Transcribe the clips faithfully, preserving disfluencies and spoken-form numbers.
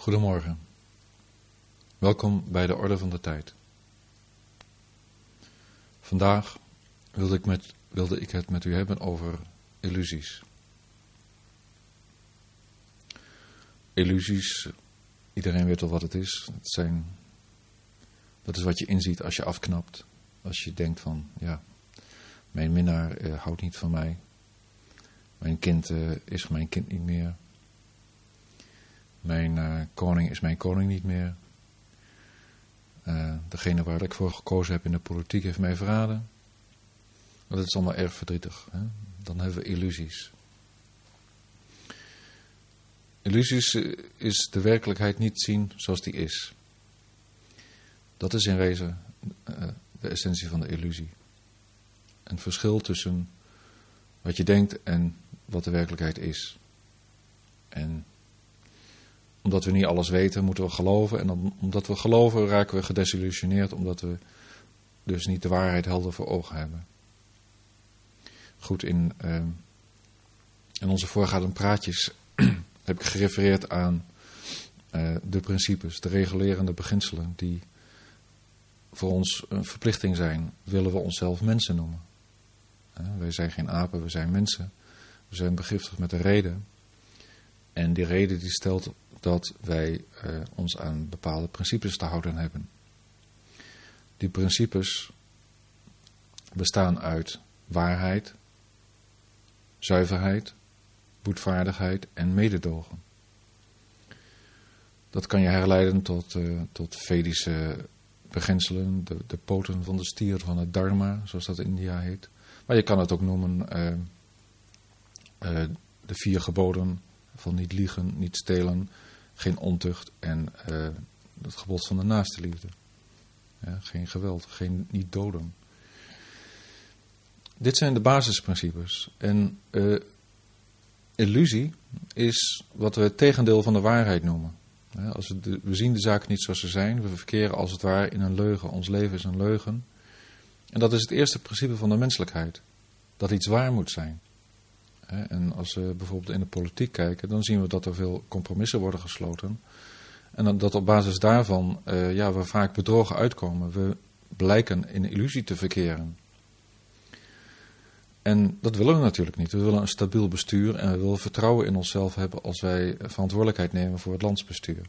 Goedemorgen. Welkom bij de Orde van de Tijd. Vandaag wilde ik, met, wilde ik het met u hebben over illusies. Illusies, iedereen weet al wat het is. Het zijn, dat is wat je inziet als je afknapt. Als je denkt van, ja, mijn minnaar eh, houdt niet van mij. Mijn kind uh, is mijn kind niet meer. Mijn uh, koning is mijn koning niet meer. Uh, degene waar ik voor gekozen heb in de politiek heeft mij verraden. Dat is allemaal erg verdrietig. Hè? Dan hebben we illusies. Illusies is de werkelijkheid niet zien zoals die is. Dat is in wezen uh, de essentie van de illusie. Een verschil tussen wat je denkt en wat de werkelijkheid is. En omdat we niet alles weten, moeten we geloven. En dan, omdat we geloven, raken we gedesillusioneerd, omdat we dus niet de waarheid helder voor ogen hebben. Goed, in, uh, in onze voorgaande praatjes heb ik gerefereerd aan uh, de principes, de regulerende beginselen, die voor ons een verplichting zijn. Willen we onszelf mensen noemen? Uh, wij zijn geen apen, we zijn mensen. We zijn begiftigd met een reden. En die reden die stelt dat wij uh, ons aan bepaalde principes te houden hebben. Die principes bestaan uit waarheid, zuiverheid, boetvaardigheid en mededogen. Dat kan je herleiden tot, uh, tot Vedische beginselen, de, de poten van de stier van het dharma, zoals dat in India heet. Maar je kan het ook noemen uh, uh, de vier geboden van niet liegen, niet stelen, geen ontucht en uh, het gebod van de naaste liefde. Ja, geen geweld, geen niet doden. Dit zijn de basisprincipes. En uh, illusie is wat we het tegendeel van de waarheid noemen. Ja, als we, de, we zien de zaken niet zoals ze zijn. We verkeren als het ware in een leugen. Ons leven is een leugen. En dat is het eerste principe van de menselijkheid. Dat iets waar moet zijn. En als we bijvoorbeeld in de politiek kijken, dan zien we dat er veel compromissen worden gesloten. En dat op basis daarvan uh, ja, we vaak bedrogen uitkomen. We blijken in een illusie te verkeren. En dat willen we natuurlijk niet. We willen een stabiel bestuur en we willen vertrouwen in onszelf hebben als wij verantwoordelijkheid nemen voor het landsbestuur.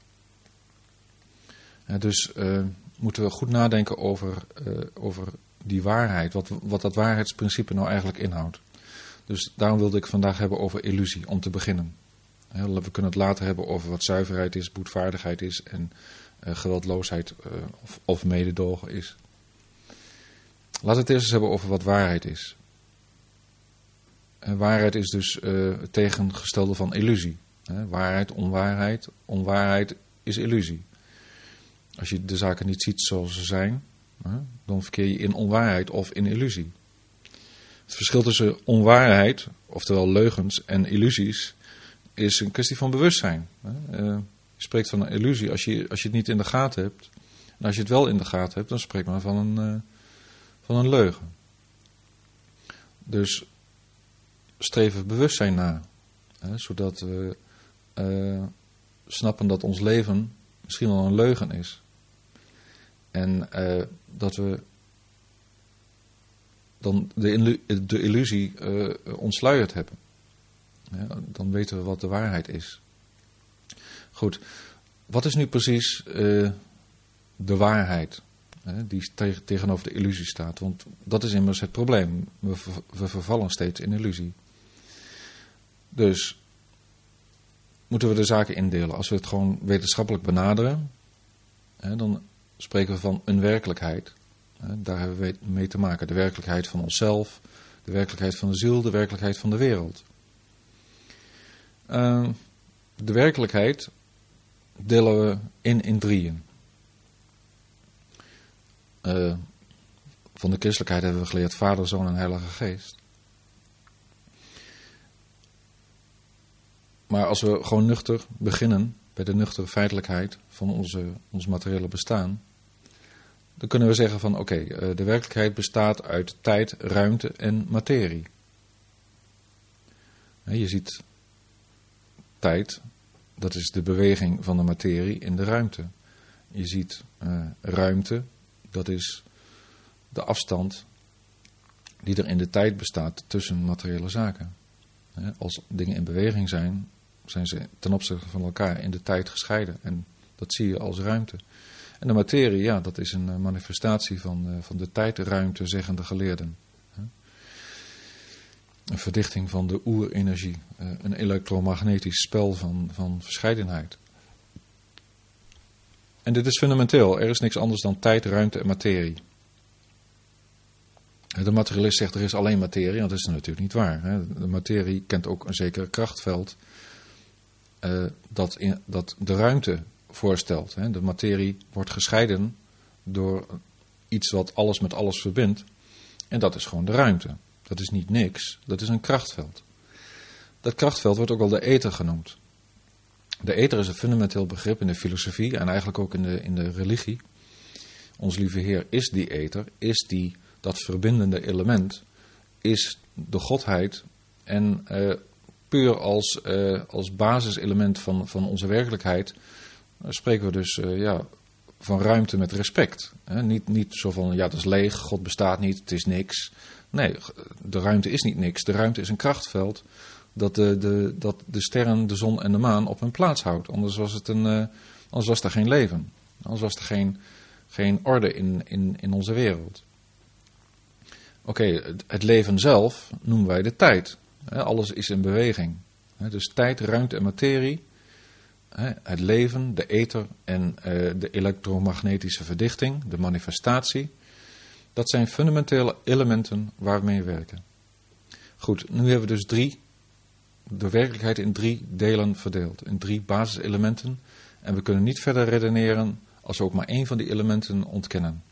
En dus uh, moeten we goed nadenken over, uh, over die waarheid, wat, wat dat waarheidsprincipe nou eigenlijk inhoudt. Dus daarom wilde ik vandaag hebben over illusie, om te beginnen. We kunnen het later hebben over wat zuiverheid is, boetvaardigheid is en uh, geweldloosheid uh, of, of mededogen is. Laten we het eerst eens hebben over wat waarheid is. En waarheid is dus uh, het tegengestelde van illusie. He, waarheid, onwaarheid. Onwaarheid is illusie. Als je de zaken niet ziet zoals ze zijn, he, dan verkeer je in onwaarheid of in illusie. Het verschil tussen onwaarheid, oftewel leugens, en illusies is een kwestie van bewustzijn. Uh, je spreekt van een illusie als je, als je het niet in de gaten hebt. En als je het wel in de gaten hebt, dan spreekt men van een, uh, van een leugen. Dus streven bewustzijn na. Uh, zodat we uh, snappen dat ons leven misschien wel een leugen is. En uh, dat we dan de, de illusie uh, ontsluierd hebben. Ja, dan weten we wat de waarheid is. Goed, wat is nu precies uh, de waarheid hè, die te- tegenover de illusie staat? Want dat is immers het probleem. We, ver- we vervallen steeds in illusie. Dus moeten we de zaken indelen. Als we het gewoon wetenschappelijk benaderen, hè, dan spreken we van een werkelijkheid. Daar hebben we mee te maken. De werkelijkheid van onszelf, de werkelijkheid van de ziel, de werkelijkheid van de wereld. Uh, de werkelijkheid delen we in in drieën. Uh, van de christelijkheid hebben we geleerd Vader, Zoon en Heilige Geest. Maar als we gewoon nuchter beginnen bij de nuchtere feitelijkheid van onze, ons materiële bestaan, dan kunnen we zeggen van oké, okay, de werkelijkheid bestaat uit tijd, ruimte en materie. Je ziet tijd, dat is de beweging van de materie in de ruimte. Je ziet uh, ruimte, dat is de afstand die er in de tijd bestaat tussen materiële zaken. Als dingen in beweging zijn, zijn ze ten opzichte van elkaar in de tijd gescheiden. En dat zie je als ruimte. En de materie, ja, dat is een manifestatie van, van de tijd-ruimte, zeggen de geleerden. Een verdichting van de oerenergie. Een elektromagnetisch spel van, van verscheidenheid. En dit is fundamenteel. Er is niks anders dan tijd, ruimte en materie. De materialist zegt er is alleen materie, want dat is natuurlijk niet waar. De materie kent ook een zeker krachtveld uh, dat, in, dat de ruimte voorstelt. De materie wordt gescheiden door iets wat alles met alles verbindt. En dat is gewoon de ruimte. Dat is niet niks, dat is een krachtveld. Dat krachtveld wordt ook wel de ether genoemd. De ether is een fundamenteel begrip in de filosofie en eigenlijk ook in de, in de religie. Ons lieve Heer is die ether, is die, dat verbindende element, is de godheid en uh, puur als, uh, als basiselement van, van onze werkelijkheid uh, spreken we dus uh, ja, van ruimte met respect. Hè? Niet, niet zo van, ja, dat is leeg, God bestaat niet, het is niks. Nee, de ruimte is niet niks. De ruimte is een krachtveld dat de, de, dat de sterren, de zon en de maan op hun plaats houdt. Anders was, het een, uh, anders was er geen leven. Anders was er geen, geen orde in, in, in onze wereld. Oké, okay, het, het leven zelf noemen wij de tijd. He, alles is in beweging. He, dus tijd, ruimte en materie. He, het leven, de ether en uh, de elektromagnetische verdichting, de manifestatie. Dat zijn fundamentele elementen waarmee we werken. Goed, nu hebben we dus drie, de werkelijkheid in drie delen verdeeld. In drie basiselementen. En we kunnen niet verder redeneren als we ook maar één van die elementen ontkennen.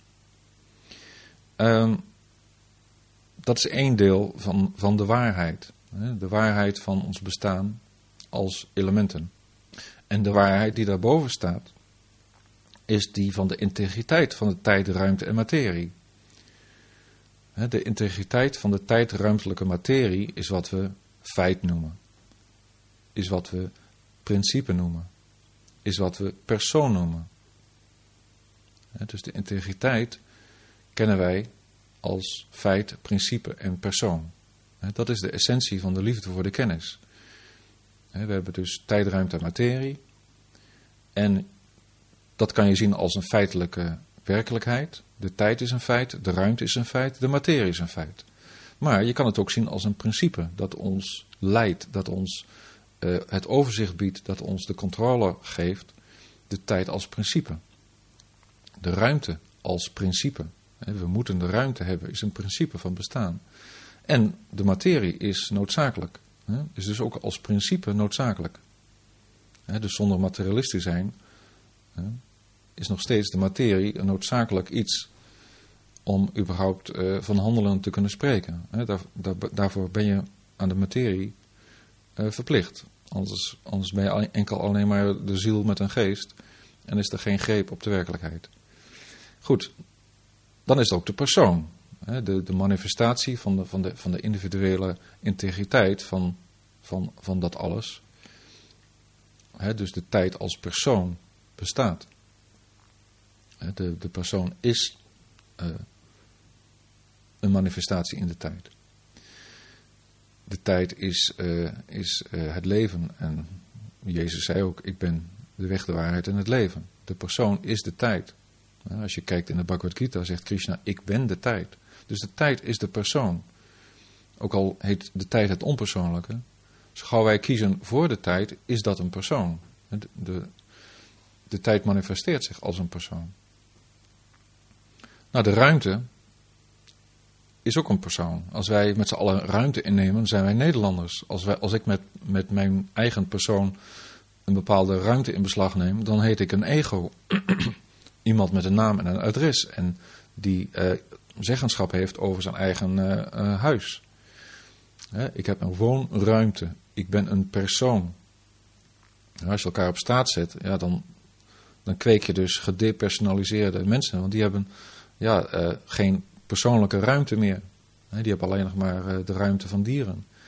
Um, dat is één deel van, van de waarheid. De waarheid van ons bestaan als elementen. En de waarheid die daarboven staat, is die van de integriteit van de tijd, ruimte en materie. De integriteit van de tijdruimtelijke materie is wat we feit noemen. Is wat we principe noemen. Is wat we persoon noemen. Dus de integriteit kennen wij als feit, principe en persoon. Dat is de essentie van de liefde voor de kennis. We hebben dus tijd, ruimte en materie. En dat kan je zien als een feitelijke werkelijkheid. De tijd is een feit, de ruimte is een feit, de materie is een feit. Maar je kan het ook zien als een principe dat ons leidt, dat ons uh, het overzicht biedt, dat ons de controle geeft. De tijd als principe. De ruimte als principe. We moeten de ruimte hebben, is een principe van bestaan. En de materie is noodzakelijk. Is dus ook als principe noodzakelijk. Dus zonder materialist te zijn, is nog steeds de materie een noodzakelijk iets om überhaupt uh, van handelen te kunnen spreken. He, daar, daar, daarvoor ben je aan de materie uh, verplicht. Anders, anders ben je enkel alleen maar de ziel met een geest en is er geen greep op de werkelijkheid. Goed, dan is er ook de persoon. He, de, de manifestatie van de, van, de, van de individuele integriteit van, van, van dat alles. He, dus de tijd als persoon bestaat. He, de, de persoon is uh, een manifestatie in de tijd. De tijd is, uh, is uh, het leven. En Jezus zei ook, ik ben de weg, de waarheid en het leven. De persoon is de tijd. Uh, als je kijkt in de Bhagavad Gita, zegt Krishna, ik ben de tijd. Dus de tijd is de persoon. Ook al heet de tijd het onpersoonlijke. Zo gauw wij kiezen voor de tijd, is dat een persoon. De, de, de tijd manifesteert zich als een persoon. Nou, de ruimte is ook een persoon. Als wij met z'n allen ruimte innemen, zijn wij Nederlanders. Als, wij, als ik met, met mijn eigen persoon een bepaalde ruimte in beslag neem, dan heet ik een ego. Iemand met een naam en een adres. En die uh, zeggenschap heeft over zijn eigen uh, uh, huis. He, ik heb een woonruimte. Ik ben een persoon. Nou, als je elkaar op straat zet, ja, dan, dan kweek je dus gedepersonaliseerde mensen. Want die hebben ja, uh, geen persoonlijke ruimte meer. He, die hebben alleen nog maar uh, de ruimte van dieren.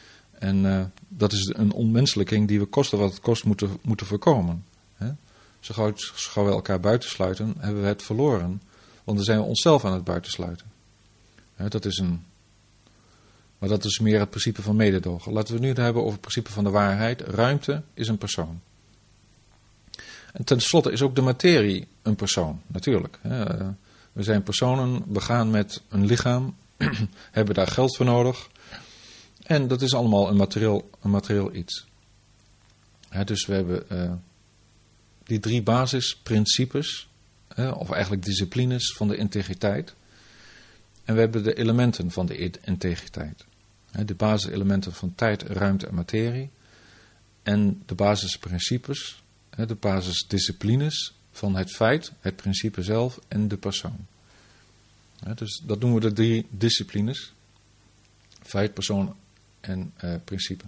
En uh, dat is een onmenselijking die we kosten wat het kost moeten, moeten voorkomen. Hè? Zo gauw, zo gauw we elkaar buitensluiten, hebben we het verloren. Want dan zijn we onszelf aan het buitensluiten. Hè, dat is een, maar dat is meer het principe van mededogen. Laten we het nu hebben over het principe van de waarheid. Ruimte is een persoon. En tenslotte is ook de materie een persoon, natuurlijk. Hè? We zijn personen, begaan met een lichaam, hebben daar geld voor nodig. En dat is allemaal een materieel, een materieel iets. Hè, dus we hebben uh, die drie basisprincipes, hè, of eigenlijk disciplines van de integriteit. En we hebben de elementen van de integriteit. Hè, de basiselementen van tijd, ruimte en materie. En de basisprincipes, hè, de basisdisciplines van het feit, het principe zelf en de persoon. Hè, dus dat noemen we de drie disciplines. Feit, persoon en uh, principe.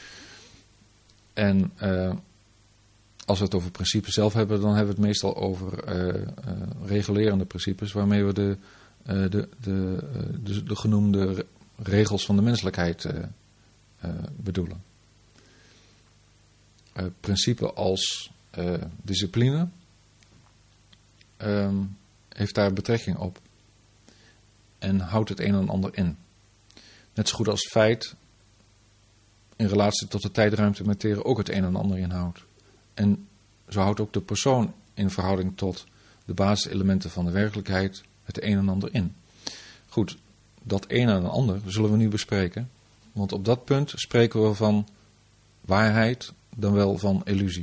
En uh, als we het over principe zelf hebben, dan hebben we het meestal over uh, uh, regulerende principes, waarmee we de, uh, de, de, uh, de, de genoemde regels van de menselijkheid uh, uh, bedoelen. Uh, principe als uh, discipline um, heeft daar betrekking op en houdt het een en ander in. Net zo goed als feit in relatie tot de tijd, ruimte en materie ook het een en ander inhoudt. En zo houdt ook de persoon in verhouding tot de basiselementen van de werkelijkheid het een en ander in. Goed, dat een en ander zullen we nu bespreken. Want op dat punt spreken we van waarheid dan wel van illusie.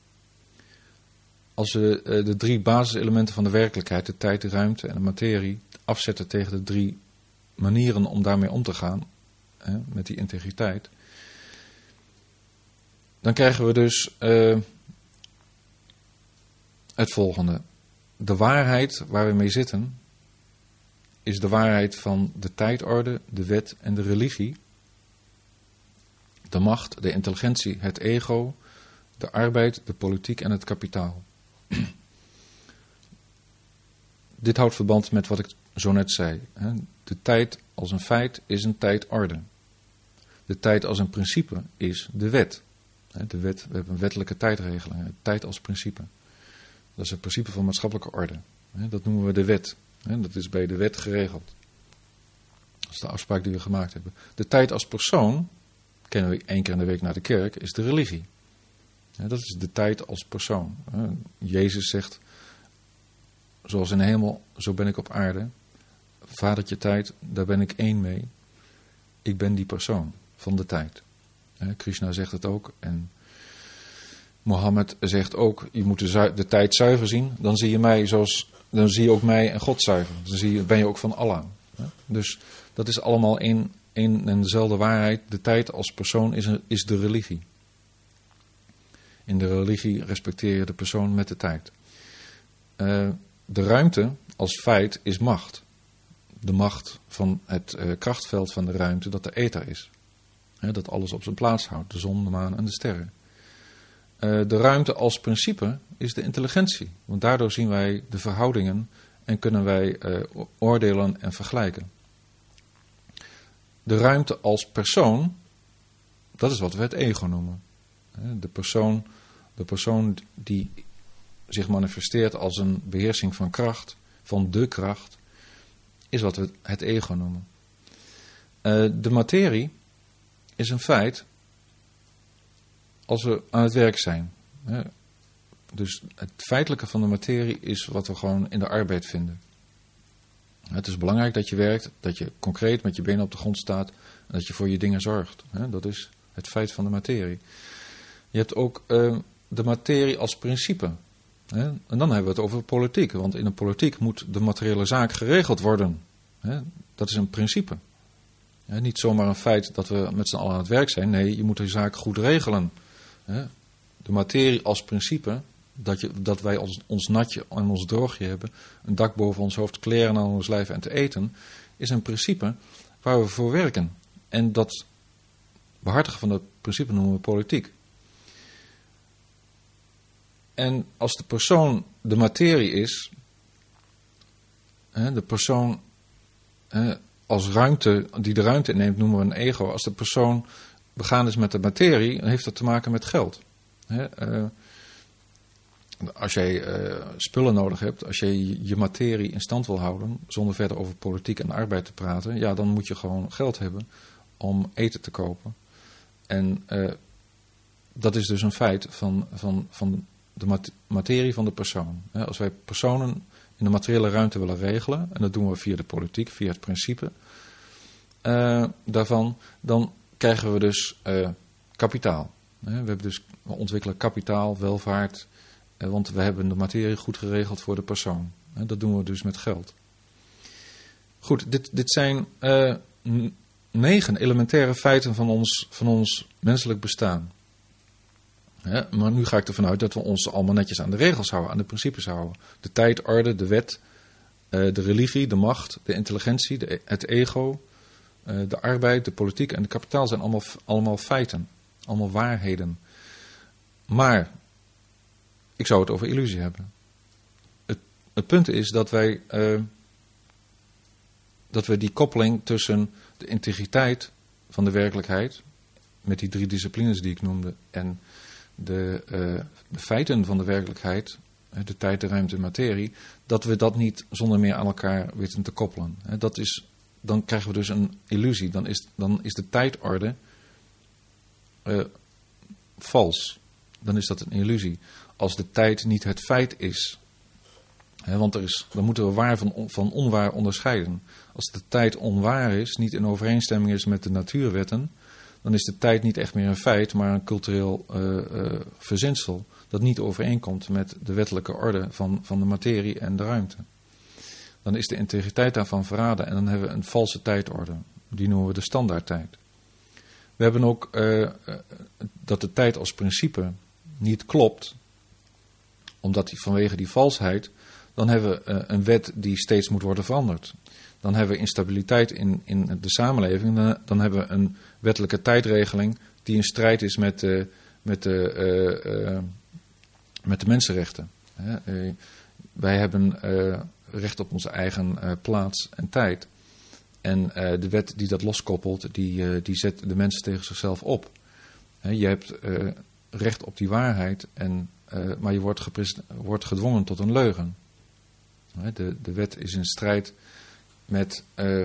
Als we de drie basiselementen van de werkelijkheid, de tijd, de ruimte en de materie, afzetten tegen de drie manieren om daarmee om te gaan, hè, met die integriteit, dan krijgen we dus uh, het volgende. De waarheid waar we mee zitten is de waarheid van de tijdorde, de wet en de religie, de macht, de intelligentie, het ego, de arbeid, de politiek en het kapitaal. Dit houdt verband met wat ik zo net zei. Hè. De tijd als een feit is een tijdorde. De tijd als een principe is de wet. De wet, we hebben een wettelijke tijdregeling. De tijd als principe. Dat is het principe van maatschappelijke orde. Dat noemen we de wet. Dat is bij de wet geregeld. Dat is de afspraak die we gemaakt hebben. De tijd als persoon, kennen we één keer in de week naar de kerk, is de religie. Dat is de tijd als persoon. Jezus zegt, zoals in de hemel, zo ben ik op aarde. Vadertje tijd, daar ben ik één mee. Ik ben die persoon van de tijd. Krishna zegt het ook. En Mohammed zegt ook, je moet de, zu- de tijd zuiver zien. Dan zie je mij zoals, dan zie je ook mij en God zuiver. Dan zie je, ben je ook van Allah. Dus dat is allemaal één, één en dezelfde waarheid. De tijd als persoon is, een, is de religie. In de religie respecteer je de persoon met de tijd. Uh, de ruimte als feit is macht. De macht van het uh, krachtveld van de ruimte dat de ether is. He, dat alles op zijn plaats houdt. De zon, de maan en de sterren. Uh, de ruimte als principe is de intelligentie. Want daardoor zien wij de verhoudingen en kunnen wij uh, oordelen en vergelijken. De ruimte als persoon, dat is wat we het ego noemen. De persoon, de persoon die zich manifesteert als een beheersing van kracht, van de kracht, is wat we het ego noemen. Uh, de materie is een feit als we aan het werk zijn. Dus het feitelijke van de materie is wat we gewoon in de arbeid vinden. Het is belangrijk dat je werkt, dat je concreet met je benen op de grond staat en dat je voor je dingen zorgt. Dat is het feit van de materie. Je hebt ook uh, de materie als principe. En dan hebben we het over politiek, want in de politiek moet de materiële zaak geregeld worden. Dat is een principe. Ja, niet zomaar een feit dat we met z'n allen aan het werk zijn. Nee, je moet de zaak goed regelen. De materie als principe, dat, je, dat wij ons, ons natje en ons droogje hebben, een dak boven ons hoofd, kleren aan ons lijf en te eten, is een principe waar we voor werken. En dat behartigen van dat principe noemen we politiek. En als de persoon de materie is, de persoon als ruimte, die de ruimte inneemt, noemen we een ego. Als de persoon begaan is met de materie, dan heeft dat te maken met geld. Hè? Uh, als jij uh, spullen nodig hebt, als je je materie in stand wil houden, zonder verder over politiek en arbeid te praten, ja, dan moet je gewoon geld hebben om eten te kopen. En uh, dat is dus een feit van, van, van de mat- materie van de persoon. Hè? Als wij personen in de materiële ruimte willen regelen, en dat doen we via de politiek, via het principe uh, daarvan, dan krijgen we dus uh, kapitaal. We hebben dus, we ontwikkelen kapitaal, welvaart, uh, want we hebben de materie goed geregeld voor de persoon. Uh, dat doen we dus met geld. Goed, dit, dit zijn uh, n- negen elementaire feiten van ons, van ons menselijk bestaan. Uh, maar nu ga ik ervan uit dat we ons allemaal netjes aan de regels houden, aan de principes houden. De tijdorde, de wet, uh, de religie, de macht, de intelligentie, de, het ego, uh, de arbeid, de politiek en de kapitaal zijn allemaal, allemaal feiten. Allemaal waarheden. Maar ik zou het over illusie hebben. Het, het punt is dat wij, uh, dat we die koppeling tussen de integriteit van de werkelijkheid, met die drie disciplines die ik noemde, en de, uh, de feiten van de werkelijkheid, de tijd, de ruimte en materie, dat we dat niet zonder meer aan elkaar weten te koppelen. Dat is, dan krijgen we dus een illusie. Dan is, dan is de tijdorde Uh, vals. Dan is dat een illusie. Als de tijd niet het feit is. He, want er is, dan moeten we waar van, van onwaar onderscheiden. Als de tijd onwaar is, niet in overeenstemming is met de natuurwetten, dan is de tijd niet echt meer een feit, maar een cultureel uh, uh, verzinsel dat niet overeenkomt met de wettelijke orde van, van de materie en de ruimte. Dan is de integriteit daarvan verraden en dan hebben we een valse tijdorde. Die noemen we de standaardtijd. We hebben ook uh, dat de tijd als principe niet klopt, omdat die, vanwege die valsheid, dan hebben we uh, een wet die steeds moet worden veranderd. Dan hebben we instabiliteit in, in de samenleving, dan, dan hebben we een wettelijke tijdregeling die in strijd is met de, met de, uh, uh, met de mensenrechten. Hè? Uh, wij hebben uh, recht op onze eigen uh, plaats en tijd. En uh, de wet die dat loskoppelt, die, uh, die zet de mensen tegen zichzelf op. He, je hebt uh, recht op die waarheid, en, uh, maar je wordt, gepres- wordt gedwongen tot een leugen. He, de, de wet is in strijd met, uh,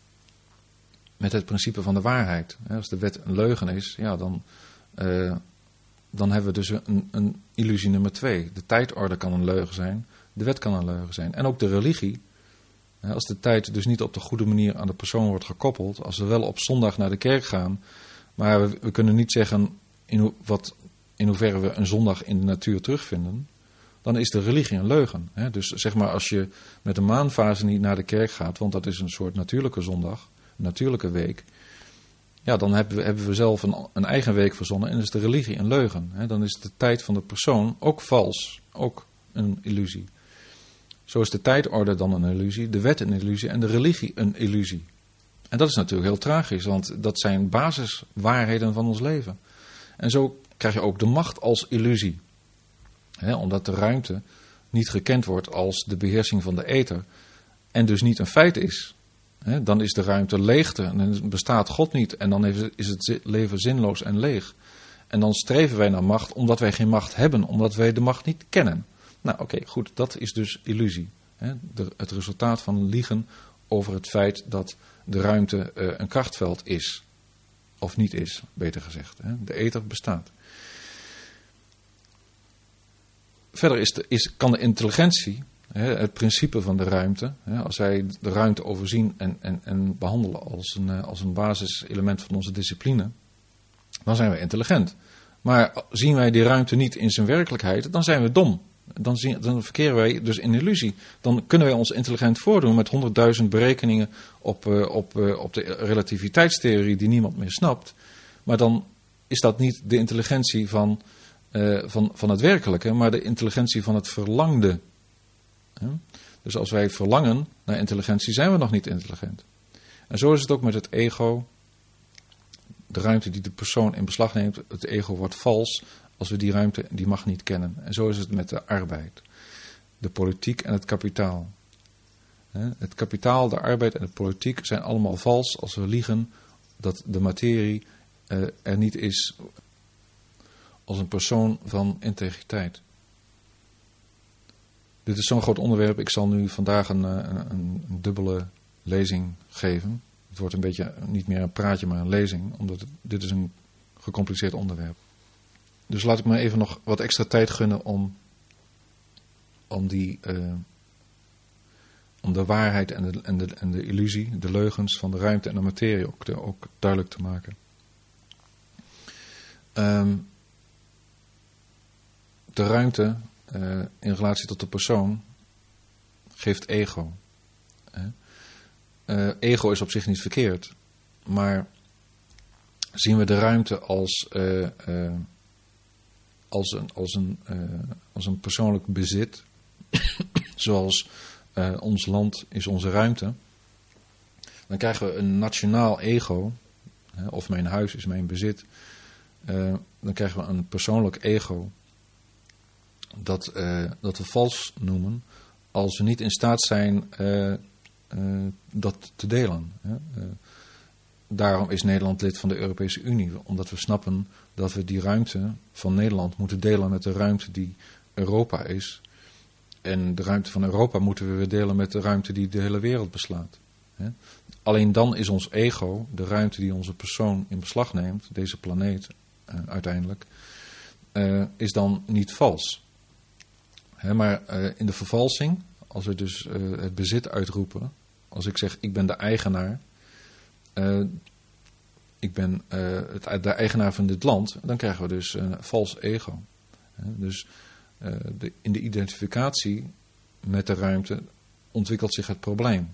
met het principe van de waarheid. He, als de wet een leugen is, ja, dan, uh, dan hebben we dus een, een illusie nummer twee. De tijdorde kan een leugen zijn, de wet kan een leugen zijn. En ook de religie. Als de tijd dus niet op de goede manier aan de persoon wordt gekoppeld, als we wel op zondag naar de kerk gaan, maar we, we kunnen niet zeggen in, ho, wat, in hoeverre we een zondag in de natuur terugvinden, dan is de religie een leugen. Hè? Dus zeg maar als je met een maanfase niet naar de kerk gaat, want dat is een soort natuurlijke zondag, een natuurlijke week, ja, dan hebben we, hebben we zelf een, een eigen week verzonnen en is de religie een leugen. Hè? Dan is de tijd van de persoon ook vals, ook een illusie. Zo is de tijdorde dan een illusie, de wet een illusie en de religie een illusie. En dat is natuurlijk heel tragisch, want dat zijn basiswaarheden van ons leven. En zo krijg je ook de macht als illusie. He, omdat de ruimte niet gekend wordt als de beheersing van de ether en dus niet een feit is. He, dan is de ruimte leegte en dan bestaat God niet en dan is het leven zinloos en leeg. En dan streven wij naar macht omdat wij geen macht hebben, omdat wij de macht niet kennen. Nou oké, okay, goed, dat is dus illusie. Hè? De, het resultaat van liegen over het feit dat de ruimte uh, een krachtveld is. Of niet is, beter gezegd. Hè? De ether bestaat. Verder is de, is, kan de intelligentie, hè, het principe van de ruimte, hè, als wij de ruimte overzien en, en, en behandelen als een, als een basiselement van onze discipline, dan zijn we intelligent. Maar zien wij die ruimte niet in zijn werkelijkheid, dan zijn we dom. Dan, zien, dan verkeren wij dus in illusie. Dan kunnen wij ons intelligent voordoen met honderdduizend berekeningen op, uh, op, uh, op de relativiteitstheorie die niemand meer snapt. Maar dan is dat niet de intelligentie van, uh, van, van het werkelijke, maar de intelligentie van het verlangde. Ja? Dus als wij verlangen naar intelligentie, zijn we nog niet intelligent. En zo is het ook met het ego. De ruimte die de persoon in beslag neemt, het ego wordt vals als we die ruimte, die mag niet kennen. En zo is het met de arbeid, de politiek en het kapitaal. Het kapitaal, de arbeid en de politiek zijn allemaal vals als we liegen dat de materie uh, er niet is als een persoon van integriteit. Dit is zo'n groot onderwerp. Ik zal nu vandaag een, een, een dubbele lezing geven. Het wordt een beetje niet meer een praatje, maar een lezing. Omdat het, dit is een gecompliceerd onderwerp. Dus laat ik me even nog wat extra tijd gunnen om, om, die, uh, om de waarheid en de, en, de, en de illusie, de leugens van de ruimte en de materie ook, te, ook duidelijk te maken. Um, de ruimte uh, in relatie tot de persoon geeft ego. Hè? Uh, ego is op zich niet verkeerd, maar zien we de ruimte als, uh, uh, als, een, als, een, uh, als een persoonlijk bezit, zoals uh, ons land is onze ruimte, dan krijgen we een nationaal ego, hè, of mijn huis is mijn bezit, uh, dan krijgen we een persoonlijk ego, dat, uh, dat we vals noemen, als we niet in staat zijn uh, uh, dat te delen. Hè. Uh, daarom is Nederland lid van de Europese Unie, omdat we snappen dat we die ruimte van Nederland moeten delen met de ruimte die Europa is. En de ruimte van Europa moeten we weer delen met de ruimte die de hele wereld beslaat. Hè. Alleen dan is ons ego, de ruimte die onze persoon in beslag neemt, deze planeet uh, uiteindelijk, uh, is dan niet vals. He, maar uh, in de vervalsing, als we dus uh, het bezit uitroepen, als ik zeg ik ben de eigenaar, uh, ik ben uh, het, de eigenaar van dit land, dan krijgen we dus een vals ego. He, dus uh, de, in de identificatie met de ruimte ontwikkelt zich het probleem.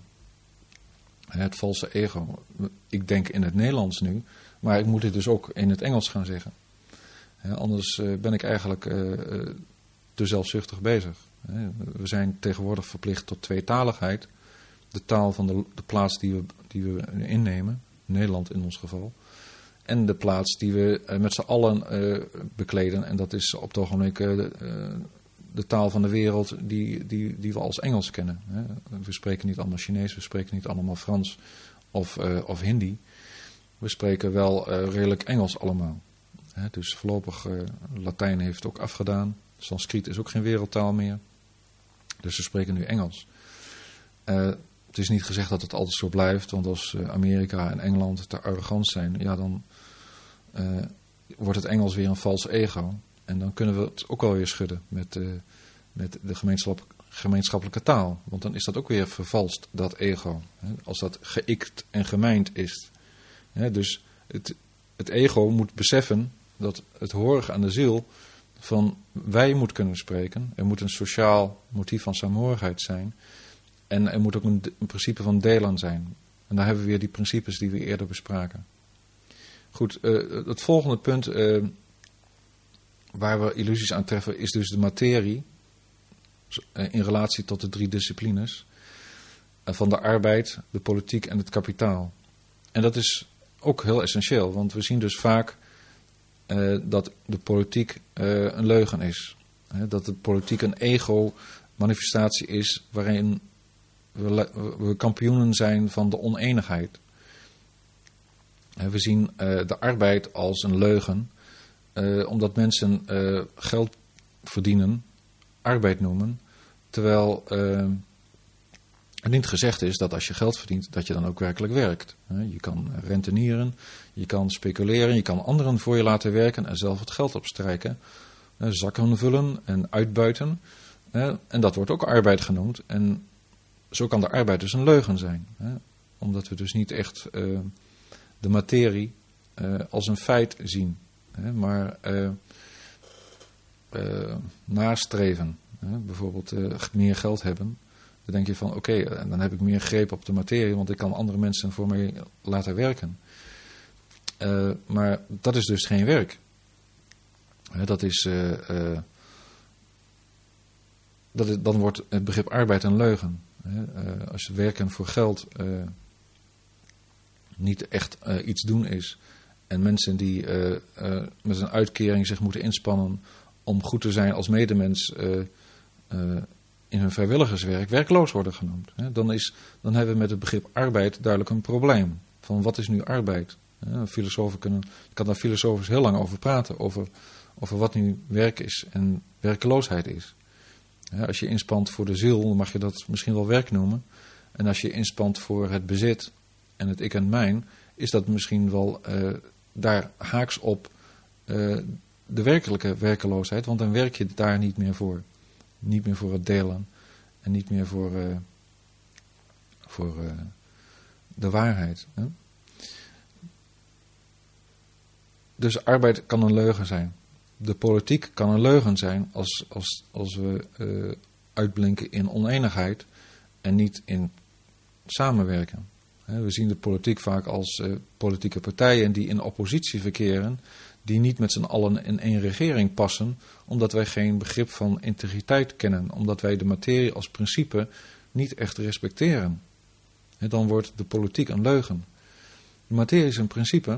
He, het valse ego. Ik denk in het Nederlands nu, maar ik moet dit dus ook in het Engels gaan zeggen. He, anders uh, ben ik eigenlijk Uh, uh, te zelfzuchtig bezig. We zijn tegenwoordig verplicht tot tweetaligheid. De taal van de, de plaats die we, die we innemen, Nederland in ons geval, en de plaats die we met z'n allen uh, bekleden. En dat is op het ogenblik uh, de, de taal van de wereld die, die, die we als Engels kennen. We spreken niet allemaal Chinees, we spreken niet allemaal Frans of, uh, of Hindi. We spreken wel uh, redelijk Engels allemaal. Dus voorlopig uh, Latijn heeft het ook afgedaan. Sanskriet is ook geen wereldtaal meer. Dus we spreken nu Engels. Uh, het is niet gezegd dat het altijd zo blijft. Want als uh, Amerika en Engeland te arrogant zijn, ja, dan uh, wordt het Engels weer een vals ego. En dan kunnen we het ook wel weer schudden met, uh, met de gemeenschap, gemeenschappelijke taal. Want dan is dat ook weer vervalst, dat ego. Hè, als dat geikt en gemijnd is. Hè, dus het, het ego moet beseffen dat het horig aan de ziel van wij moet kunnen spreken. Er moet een sociaal motief van saamhorigheid zijn. En er moet ook een, een principe van delen zijn. En daar hebben we weer die principes die we eerder bespraken. Goed, uh, het volgende punt uh, waar we illusies aan treffen is dus de materie uh, in relatie tot de drie disciplines uh, van de arbeid, de politiek en het kapitaal. En dat is ook heel essentieel, want we zien dus vaak Uh, dat de politiek uh, een leugen is. He, dat de politiek een ego-manifestatie is waarin we, we kampioenen zijn van de oneenigheid. He, we zien uh, de arbeid als een leugen, uh, omdat mensen uh, geld verdienen, arbeid noemen, terwijl uh, het niet gezegd is dat als je geld verdient, dat je dan ook werkelijk werkt. Je kan rentenieren, je kan speculeren, je kan anderen voor je laten werken en zelf het geld opstrijken. Zakken vullen en uitbuiten. En dat wordt ook arbeid genoemd. En zo kan de arbeid dus een leugen zijn. Omdat we dus niet echt de materie als een feit zien. Maar nastreven. Bijvoorbeeld meer geld hebben. Dan denk je van oké, okay, dan heb ik meer greep op de materie, want ik kan andere mensen voor mij laten werken. Uh, maar dat is dus geen werk. Uh, dat is, uh, uh, dat is, dan wordt het begrip arbeid een leugen. Uh, uh, als werken voor geld uh, niet echt uh, iets doen is, en mensen die uh, uh, met een uitkering zich moeten inspannen om goed te zijn als medemens, Uh, uh, in hun vrijwilligerswerk werkloos worden genoemd. Dan, is, dan hebben we met het begrip arbeid duidelijk een probleem. Van wat is nu arbeid? Filosofen kunnen, ik kan daar filosofisch heel lang over praten, over, over wat nu werk is en werkeloosheid is. Als je inspant voor de ziel, dan mag je dat misschien wel werk noemen. En als je inspant voor het bezit en het ik en mijn, is dat misschien wel uh, daar haaks op uh, de werkelijke werkeloosheid, want dan werk je daar niet meer voor. Niet meer voor het delen en niet meer voor, uh, voor uh, de waarheid. Hè? Dus arbeid kan een leugen zijn. De politiek kan een leugen zijn als, als, als we uh, uitblinken in oneenigheid en niet in samenwerken. We zien de politiek vaak als uh, politieke partijen die in oppositie verkeren, die niet met z'n allen in één regering passen, omdat wij geen begrip van integriteit kennen, omdat wij de materie als principe niet echt respecteren. En dan wordt de politiek een leugen. De materie is een principe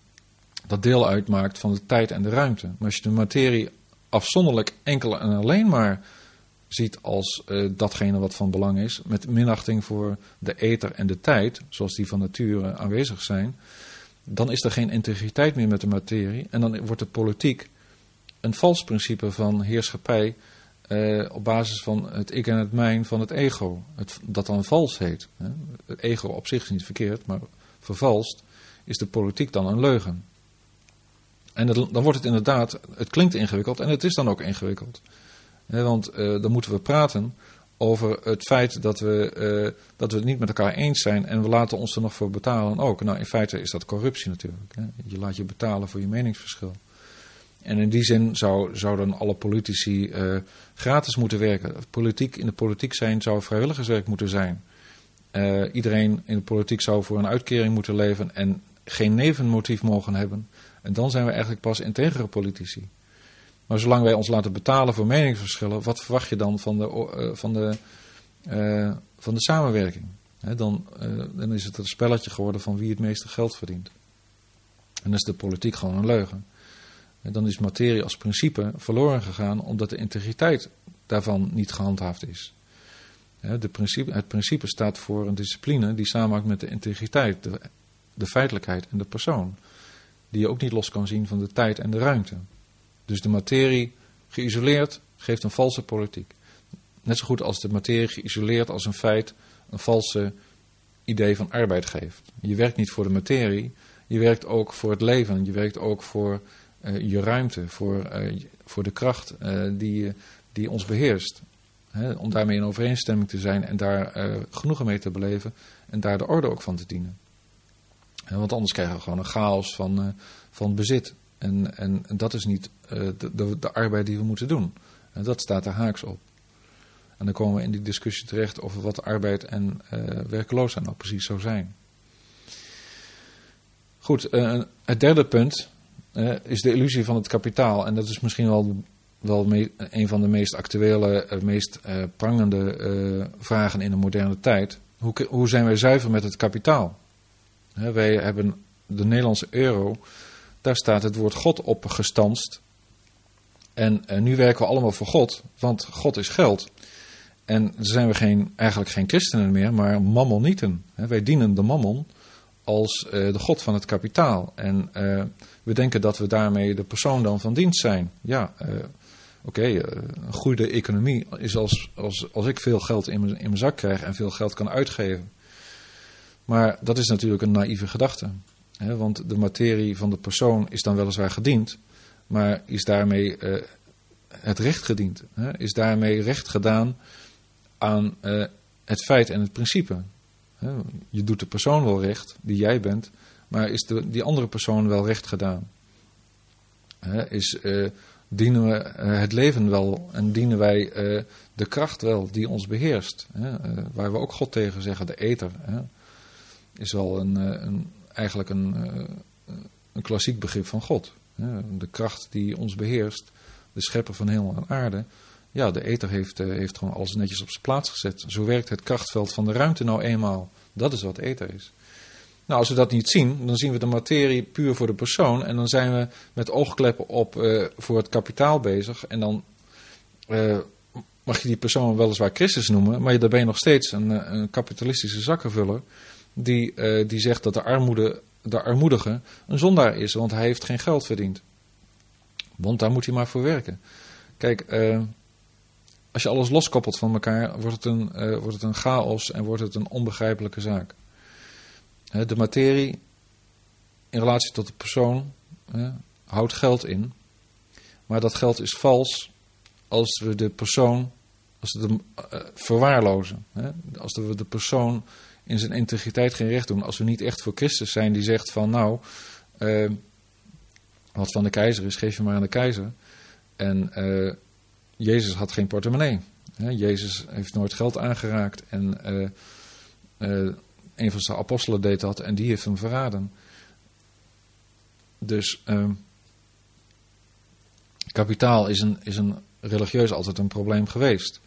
dat deel uitmaakt van de tijd en de ruimte. Maar als je de materie afzonderlijk enkel en alleen maar ziet als uh, datgene wat van belang is, met minachting voor de ether en de tijd, zoals die van nature aanwezig zijn, dan is er geen integriteit meer met de materie en dan wordt de politiek een vals principe van heerschappij uh, op basis van het ik en het mijn van het ego, het, dat dan vals heet. Hè. Het ego op zich is niet verkeerd, maar vervalst is de politiek dan een leugen. En het, dan wordt het inderdaad, het klinkt ingewikkeld en het is dan ook ingewikkeld. He, want uh, dan moeten we praten over het feit dat we, uh, dat we het niet met elkaar eens zijn en we laten ons er nog voor betalen ook. Nou, in feite is dat corruptie natuurlijk. Hè. Je laat je betalen voor je meningsverschil. En in die zin zou, zouden alle politici uh, gratis moeten werken. Politiek, in de politiek zijn zou vrijwilligerswerk moeten zijn. Uh, iedereen in de politiek zou voor een uitkering moeten leven en geen nevenmotief mogen hebben. En dan zijn we eigenlijk pas integere politici. Maar zolang wij ons laten betalen voor meningsverschillen, wat verwacht je dan van de, uh, van de, uh, van de samenwerking? He, dan, uh, dan is het een spelletje geworden van wie het meeste geld verdient. En dan is de politiek gewoon een leugen. En dan is materie als principe verloren gegaan omdat de integriteit daarvan niet gehandhaafd is. He, de principe, het principe staat voor een discipline die samenhangt met de integriteit, de, de feitelijkheid en de persoon. Die je ook niet los kan zien van de tijd en de ruimte. Dus de materie geïsoleerd geeft een valse politiek. Net zo goed als de materie geïsoleerd als een feit een valse idee van arbeid geeft. Je werkt niet voor de materie, je werkt ook voor het leven. Je werkt ook voor uh, je ruimte, voor, uh, voor de kracht uh, die, die ons beheerst. Hè, om daarmee in overeenstemming te zijn en daar uh, genoegen mee te beleven en daar de orde ook van te dienen. Hè, want anders krijgen we gewoon een chaos van, uh, van bezit. En, en, en dat is niet uh, de, de, de arbeid die we moeten doen. En dat staat er haaks op. En dan komen we in die discussie terecht over wat arbeid en uh, werkloosheid nou precies zou zijn. Goed, uh, het derde punt uh, is de illusie van het kapitaal. En dat is misschien wel, wel me, een van de meest actuele, uh, meest uh, prangende uh, vragen in de moderne tijd. Hoe, hoe zijn wij zuiver met het kapitaal? Uh, wij hebben de Nederlandse euro. Daar staat het woord God op gestanst. En uh, nu werken we allemaal voor God, want God is geld. En dan zijn we geen, eigenlijk geen christenen meer, maar mammonieten. He, wij dienen de mammon als uh, de God van het kapitaal. En uh, we denken dat we daarmee de persoon dan van dienst zijn. Ja, uh, oké, okay, uh, een goede economie is als, als, als ik veel geld in mijn, in mijn zak krijg en veel geld kan uitgeven. Maar dat is natuurlijk een naïeve gedachte. He, want de materie van de persoon is dan weliswaar gediend, maar is daarmee uh, het recht gediend. He, is daarmee recht gedaan aan uh, het feit en het principe. He, je doet de persoon wel recht, die jij bent, maar is de, die andere persoon wel recht gedaan? He, is, uh, dienen we uh, het leven wel en dienen wij uh, de kracht wel die ons beheerst? He, uh, waar we ook God tegen zeggen, de ether. He, is wel een... Uh, een eigenlijk een, een klassiek begrip van God. De kracht die ons beheerst, de schepper van hemel en aarde. Ja, de ether heeft, heeft gewoon alles netjes op zijn plaats gezet. Zo werkt het krachtveld van de ruimte nou eenmaal. Dat is wat ether is. Nou, als we dat niet zien, dan zien we de materie puur voor de persoon. En dan zijn we met oogkleppen op uh, voor het kapitaal bezig. En dan uh, mag je die persoon weliswaar Christus noemen, maar dan ben je nog steeds een, een kapitalistische zakkenvuller. Die, uh, die zegt dat de armoede de armoedige een zondaar is, want hij heeft geen geld verdiend. Want daar moet hij maar voor werken. Kijk, uh, als je alles loskoppelt van elkaar, wordt het een, uh, wordt het een chaos en wordt het een onbegrijpelijke zaak. Uh, de materie in relatie tot de persoon uh, houdt geld in. Maar dat geld is vals als we de persoon als we de, uh, verwaarlozen. Hè? Als we de persoon in zijn integriteit geen recht doen. Als we niet echt voor Christus zijn die zegt van nou, uh, wat van de keizer is, geef je maar aan de keizer. En uh, Jezus had geen portemonnee. Hè? Jezus heeft nooit geld aangeraakt. En uh, uh, een van zijn apostelen deed dat en die heeft hem verraden. Dus uh, kapitaal is een, is een religieus altijd een probleem geweest.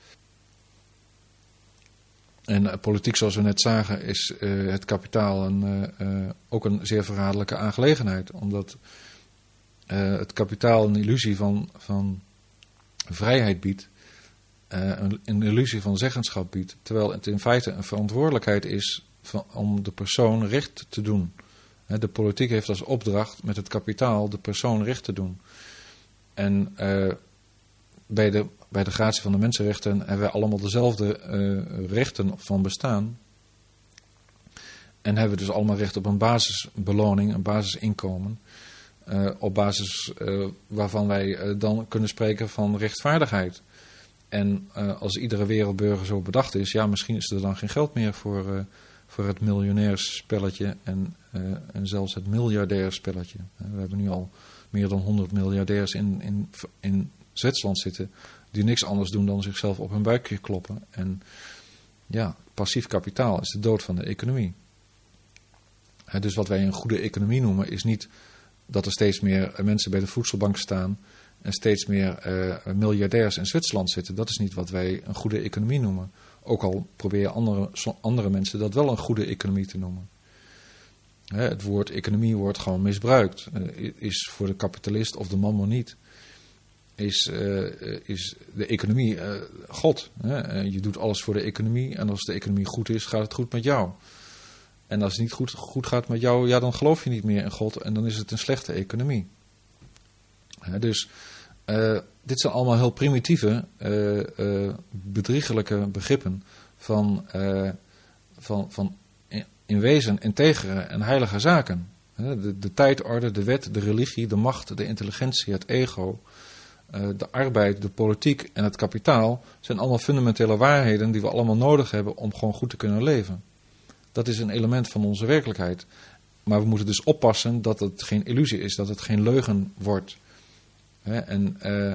En uh, politiek, zoals we net zagen, is uh, het kapitaal een, uh, uh, ook een zeer verraderlijke aangelegenheid. Omdat uh, het kapitaal een illusie van, van vrijheid biedt. Uh, een, een illusie van zeggenschap biedt. Terwijl het in feite een verantwoordelijkheid is van, om de persoon recht te doen. Uh, de politiek heeft als opdracht met het kapitaal de persoon recht te doen. En uh, bij de, bij de gratie van de mensenrechten hebben wij allemaal dezelfde uh, rechten van bestaan. En hebben we dus allemaal recht op een basisbeloning, een basisinkomen. Uh, op basis uh, waarvan wij uh, dan kunnen spreken van rechtvaardigheid. En uh, als iedere wereldburger zo bedacht is, ja, misschien is er dan geen geld meer voor, uh, voor het miljonairsspelletje en, uh, en zelfs het miljardairsspelletje. Uh, we hebben nu al meer dan honderd miljardairs in, in, in Zwitserland zitten, die niks anders doen dan zichzelf op hun buikje kloppen. En ja, passief kapitaal is de dood van de economie. He, dus wat wij een goede economie noemen, is niet dat er steeds meer mensen bij de voedselbank staan en steeds meer uh, miljardairs in Zwitserland zitten. Dat is niet wat wij een goede economie noemen. Ook al proberen andere, andere mensen dat wel een goede economie te noemen. He, het woord economie wordt gewoon misbruikt. Uh, is voor de kapitalist of de mammoniet is, uh, is de economie uh, God. Hè? Uh, je doet alles voor de economie en als de economie goed is, gaat het goed met jou. En als het niet goed, goed gaat met jou, ja, dan geloof je niet meer in God en dan is het een slechte economie. Uh, dus uh, dit zijn allemaal heel primitieve, uh, uh, bedriegelijke begrippen van, uh, van, van in, in wezen integere en heilige zaken. Uh, de, de tijdorde, de wet, de religie, de macht, de intelligentie, het ego, uh, de arbeid, de politiek en het kapitaal zijn allemaal fundamentele waarheden die we allemaal nodig hebben om gewoon goed te kunnen leven. Dat is een element van onze werkelijkheid. Maar we moeten dus oppassen dat het geen illusie is, dat het geen leugen wordt. He, en uh,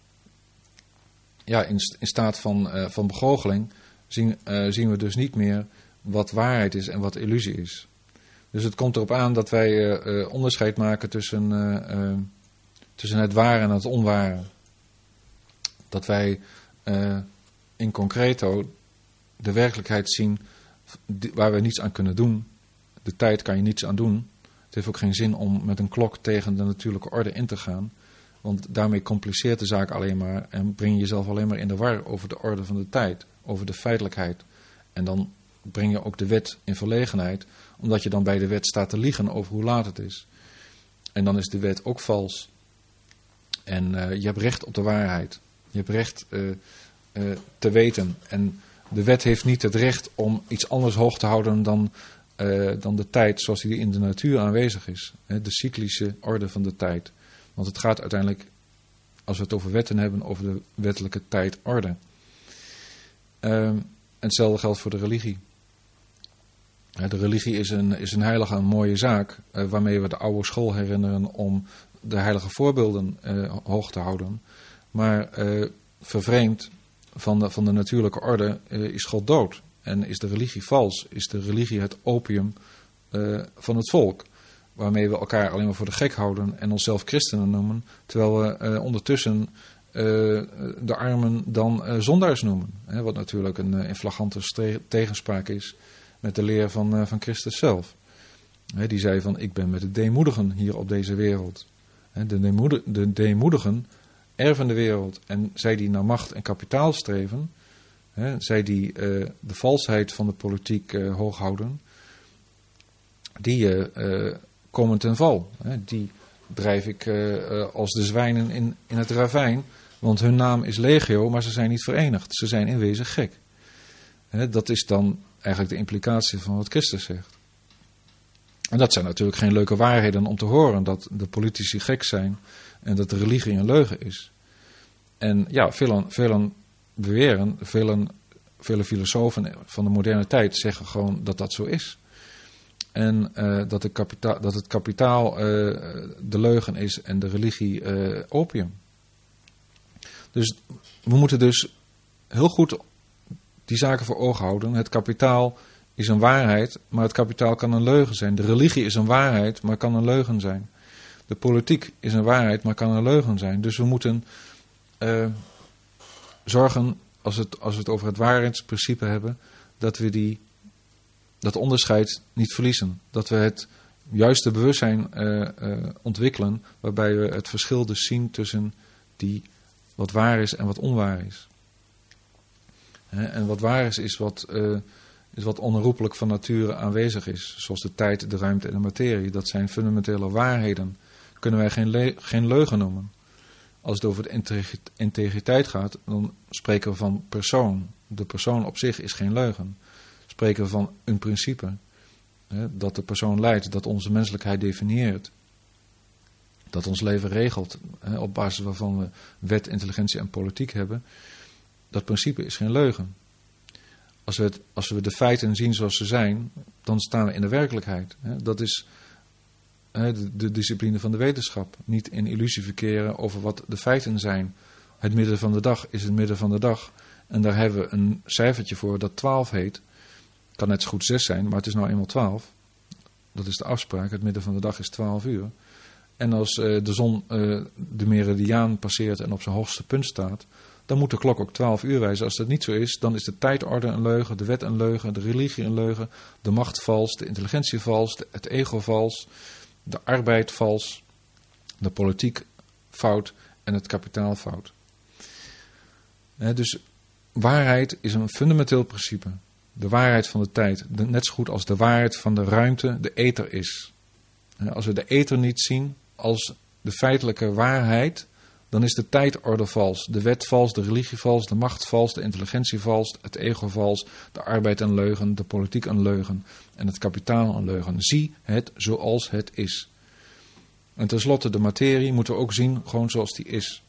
ja, in, in staat van, uh, van begoocheling zien, uh, zien we dus niet meer wat waarheid is en wat illusie is. Dus het komt erop aan dat wij uh, uh, onderscheid maken tussen, uh, uh, tussen het ware en het onware. Dat wij uh, in concreto de werkelijkheid zien waar we niets aan kunnen doen. De tijd kan je niets aan doen. Het heeft ook geen zin om met een klok tegen de natuurlijke orde in te gaan. Want daarmee compliceert de zaak alleen maar en breng je jezelf alleen maar in de war over de orde van de tijd, over de feitelijkheid. En dan breng je ook de wet in verlegenheid, omdat je dan bij de wet staat te liegen over hoe laat het is. En dan is de wet ook vals. En uh, je hebt recht op de waarheid. Je hebt recht uh, uh, te weten. En de wet heeft niet het recht om iets anders hoog te houden dan, uh, dan de tijd zoals die in de natuur aanwezig is. Hè, de cyclische orde van de tijd. Want het gaat uiteindelijk, als we het over wetten hebben, over de wettelijke tijdorde. Uh, en hetzelfde geldt voor de religie. Uh, de religie is een, is een heilige, een mooie zaak, uh, waarmee we de oude school herinneren om de heilige voorbeelden uh, hoog te houden. Maar uh, vervreemd van de, van de natuurlijke orde uh, is God dood. En is de religie vals, is de religie het opium uh, van het volk. Waarmee we elkaar alleen maar voor de gek houden en onszelf christenen noemen. Terwijl we uh, ondertussen uh, de armen dan uh, zondaars noemen. Hè, wat natuurlijk een uh, in flagrante stre- tegenspraak is met de leer van, uh, van Christus zelf. Hè, die zei van, ik ben met de deemoedigen hier op deze wereld. Hè, de, deemoed- de deemoedigen erven de wereld. En zij die naar macht en kapitaal streven, hè, zij die uh, de valsheid van de politiek uh, hoog houden, die, uh, uh, komen ten val. Hè. Die drijf ik uh, uh, als de zwijnen in, in het ravijn, want hun naam is legio, maar ze zijn niet verenigd. Ze zijn in wezen gek. Hè, dat is dan eigenlijk de implicatie van wat Christus zegt. En dat zijn natuurlijk geen leuke waarheden om te horen, dat de politici gek zijn en dat de religie een leugen is. En ja, velen, velen beweren, velen, vele filosofen van de moderne tijd zeggen gewoon dat dat zo is. En uh, dat, de kapita- dat het kapitaal uh, de leugen is en de religie uh, opium. Dus we moeten dus heel goed die zaken voor ogen houden. Het kapitaal is een waarheid, maar het kapitaal kan een leugen zijn. De religie is een waarheid, maar kan een leugen zijn. De politiek is een waarheid, maar kan een leugen zijn. Dus we moeten uh, zorgen, als, het, als we het over het waarheidsprincipe hebben, dat we die, dat onderscheid niet verliezen. Dat we het juiste bewustzijn uh, uh, ontwikkelen, waarbij we het verschil dus zien tussen die wat waar is en wat onwaar is. He, en wat waar is, is wat, uh, is wat onherroepelijk van nature aanwezig is. Zoals de tijd, de ruimte en de materie. Dat zijn fundamentele waarheden. Kunnen wij geen, le- geen leugen noemen. Als het over de integriteit gaat, dan spreken we van persoon. De persoon op zich is geen leugen. Spreken we van een principe. Hè, dat de persoon leidt, dat onze menselijkheid definieert. Dat ons leven regelt, hè, op basis waarvan we wet, intelligentie en politiek hebben. Dat principe is geen leugen. Als we, het, als we de feiten zien zoals ze zijn, dan staan we in de werkelijkheid. Hè. Dat is hè, de, de discipline van de wetenschap. Niet in illusie verkeren over wat de feiten zijn. Het midden van de dag is het midden van de dag. En daar hebben we een cijfertje voor dat twaalf heet. Kan net zo goed zes zijn, maar het is nou eenmaal twaalf. Dat is de afspraak. Het midden van de dag is twaalf uur. En als uh, de zon uh, de meridiaan passeert en op zijn hoogste punt staat, dan moet de klok ook twaalf uur wijzen. Als dat niet zo is, dan is de tijdorde een leugen, de wet een leugen, de religie een leugen, de macht vals, de intelligentie vals, de, het ego vals, de arbeid vals, de politiek fout en het kapitaal fout. He, dus waarheid is een fundamenteel principe. De waarheid van de tijd, de, net zo goed als de waarheid van de ruimte de ether is. He, als we de ether niet zien als de feitelijke waarheid, dan is de tijdorde vals, de wet vals, de religie vals, de macht vals, de intelligentie vals, het ego vals, de arbeid een leugen, de politiek een leugen en het kapitaal een leugen. Zie het zoals het is. En tenslotte de materie moeten we ook zien gewoon zoals die is.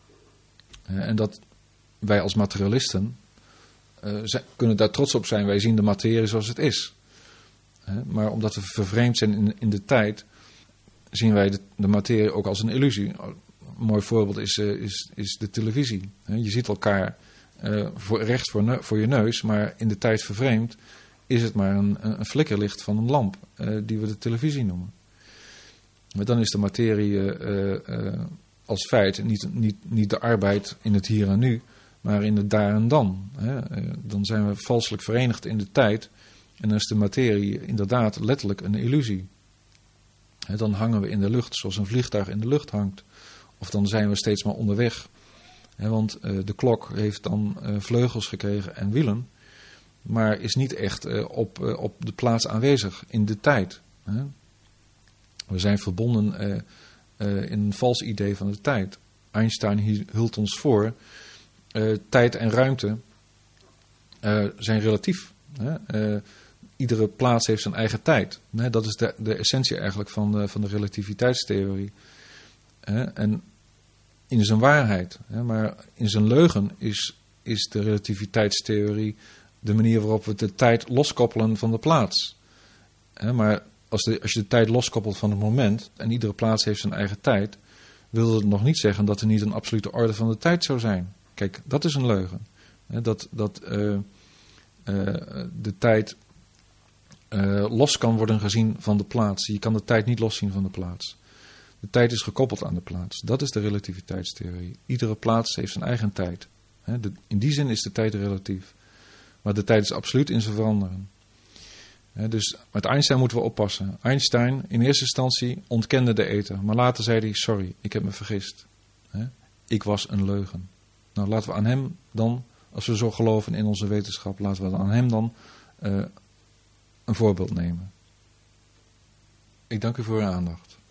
En dat wij als materialisten uh, zijn, kunnen daar trots op zijn. Wij zien de materie zoals het is. Maar omdat we vervreemd zijn in, in de tijd, zien wij de, de materie ook als een illusie. Een mooi voorbeeld is, uh, is, is de televisie. Je ziet elkaar uh, voor, rechts voor, ne- voor je neus, maar in de tijd vervreemd is het maar een, een flikkerlicht van een lamp, uh, die we de televisie noemen. Maar dan is de materie uh, uh, als feit niet, niet, niet de arbeid in het hier en nu, maar in het daar en dan. Hè. Uh, dan zijn we valselijk verenigd in de tijd en dan is de materie inderdaad letterlijk een illusie. Hè, dan hangen we in de lucht zoals een vliegtuig in de lucht hangt. Of dan zijn we steeds maar onderweg. He, want uh, de klok heeft dan uh, vleugels gekregen en wielen. Maar is niet echt uh, op, uh, op de plaats aanwezig in de tijd. He. We zijn verbonden uh, uh, in een vals idee van de tijd. Einstein hult ons voor. Uh, tijd en ruimte uh, zijn relatief. He. Uh, iedere plaats heeft zijn eigen tijd. He, dat is de, de essentie eigenlijk van de, van de relativiteitstheorie. He, en in zijn waarheid. Hè, maar in zijn leugen is, is de relativiteitstheorie de manier waarop we de tijd loskoppelen van de plaats. Hè, maar als, de, als je de tijd loskoppelt van het moment, en iedere plaats heeft zijn eigen tijd, wil dat nog niet zeggen dat er niet een absolute orde van de tijd zou zijn. Kijk, dat is een leugen. Hè, dat dat uh, uh, de tijd uh, los kan worden gezien van de plaats. Je kan de tijd niet loszien van de plaats. De tijd is gekoppeld aan de plaats. Dat is de relativiteitstheorie. Iedere plaats heeft zijn eigen tijd. In die zin is de tijd relatief. Maar de tijd is absoluut in zijn veranderen. Dus met Einstein moeten we oppassen. Einstein in eerste instantie ontkende de ether. Maar later zei hij, sorry, ik heb me vergist. Ik was een leugen. Nou, laten we aan hem dan, als we zo geloven in onze wetenschap, laten we aan hem dan uh, een voorbeeld nemen. Ik dank u voor uw aandacht.